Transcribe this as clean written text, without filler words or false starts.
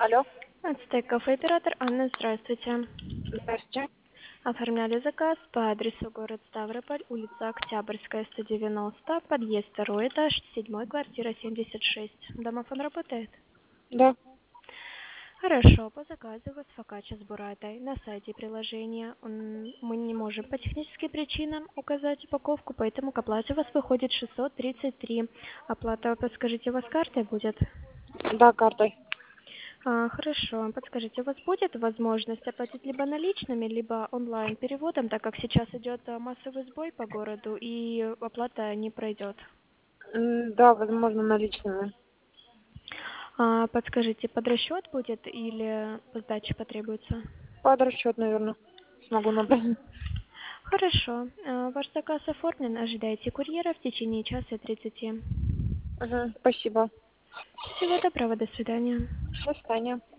Алло, Ацтек кафе оператор Анна, здравствуйте. здравствуйте. Оформляли заказ по адресу город Ставрополь, улица Октябрьская, 190, подъезд 2 этаж, 7 квартира 76. Домофон работает? Да, Хорошо, по заказу вас фокача с буратой. На сайте приложения мы не можем по техническим причинам указать упаковку, поэтому к оплате у вас выходит 633. Оплата, подскажите, у вас картой будет? да, картой. Хорошо. Подскажите, у вас будет возможность оплатить либо наличными, либо онлайн-переводом, так как сейчас идет массовый сбой по городу и оплата не пройдет? Да, возможно, наличными. Подскажите, под расчет будет или по сдаче потребуется? Под расчет, наверное, смогу набрать. Хорошо. Ваш заказ оформлен. Ожидайте курьера в течение часа 30. Ага, спасибо. Всего доброго. До свидания. До свидания.